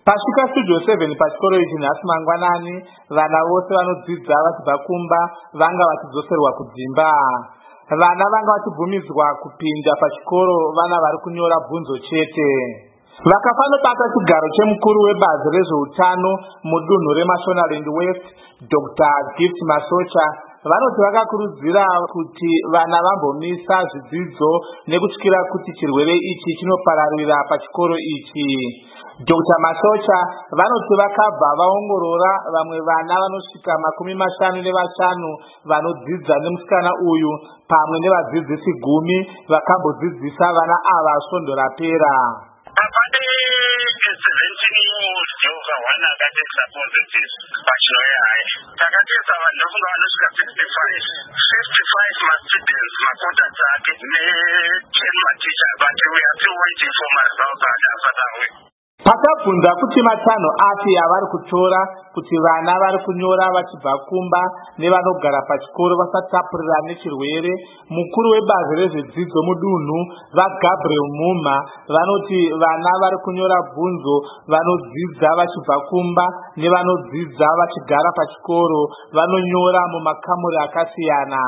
Pasvika studio 7 pachikoro ichi nhasi mangwanani, vana vose vanodzidza vachibva kumba vanga vachidzoserwa kudzimba. Vana vanga vachibvumidzwa kupinda pachikoro vana vari kunyora bvunzo chete. Vakafanobata chigaro chemukuru webazi rezveutano mudunhu reMashonaland West, Dr. Gift Masocha, vanoti vakakurudzira kuti vana vambomisa zvidzidzo nekutyira kuti chirwere ichi chinopararira pachikoro ichi. Dr. Masocha vanoti vakabva vaongorora vamwe vana vanosvika 55 vanodzidza nemusikana uyu pamwe nevadzidzisi 10 vakambodzidzisa vana ava svondo rapera. Pakabvunza kuti matanho api avari kutora kuti vana vari kunyora vachibva kumba nevanogara pachikoro vasatapurira nechirwere, mukuru webazi rezvedzidzo mudunhu vaGabriel Muma vanoti vana vari kunyora bvunzo vanodzidza vachibva kumba nevanodzidza vachigara pachikoro vanonyora mumakamuri akasiyana.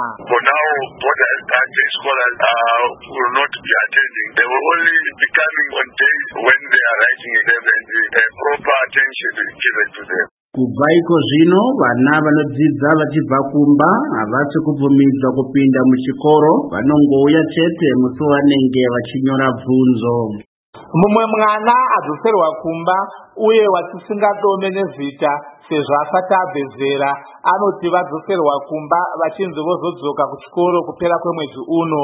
Will not be attending. They will only be coming on days when they are writing exams and proper attention is given to them. Kubva iko zvino vana vanodzidza vachibva kumba havasi kubvumidzwa kupinda muchikoro, vanongouya chete musi vanenge vachinyora bvunzo. Mumwe mwana adzoserwa kumba uye watisingadome nezita sezvo asati abve zera anoti vadzoserwa kumba vachinzi vozodzoka kuchikoro kupera kwemwedzi uno.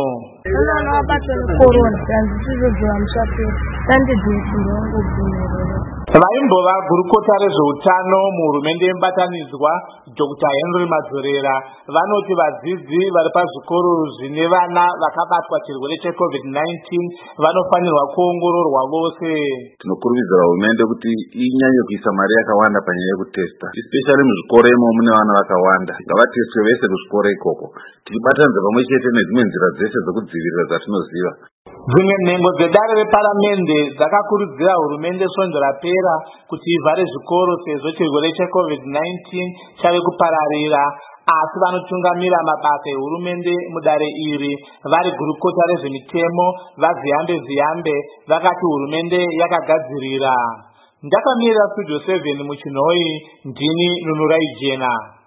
Vaimbova gurukota rezveutano muhurumende yemubatanidzwa Dr. Henry Madzorera vanoti vadzidzi vari pazvikoro zvine vana vakabatwa chirwere cheCovid-19 vanofanirwa kuongororwa vose. Tinokurudzira hurumende kuti inyanye kuisa mari yakawanda panyaya yekutesta, especially muzvikoro imo mune vana vakawanda. Ngavatestwe vese kuzvikoro ikoko, tichibatanidza pamwe chete nedzimwe nzira dzese dzekudzivirira dzatinoziva. Dzimwe nhengo dzedare reparamende dzakakurudzira hurumende svondo rapera kuti ivhare zvikoro sezvo chirwere cheCovid-19 chave kupararira, asi vanotungamira mabasa ehurumende mudare iri vari gurukota rezvemitemo vaZiyambe vakati hurumende yakagadzirira. Ndakamirira studio 7 muchinhoi, ndini Nunurai Jena.